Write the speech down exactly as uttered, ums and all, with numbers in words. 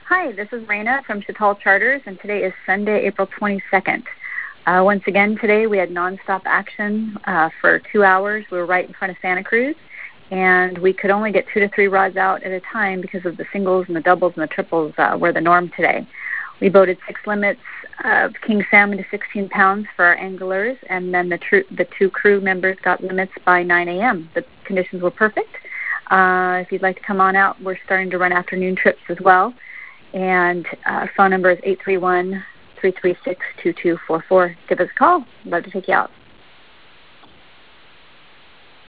Hi, this is Raina from Chatal Charters, and today is Sunday, April twenty-second. Uh, once again, today we had nonstop action uh, for two hours. We were right in front of Santa Cruz, and we could only get two to three rods out at a time because of the singles and the doubles and the triples uh, were the norm today. We boated six limits of king salmon to sixteen pounds for our anglers, and then the, tr- the two crew members got limits by nine a.m. The conditions were perfect. Uh, if you'd like to come on out, we're starting to run afternoon trips as well. And uh, phone number is eight three one, three three six, two two four four. Give us a call. Love to take you out.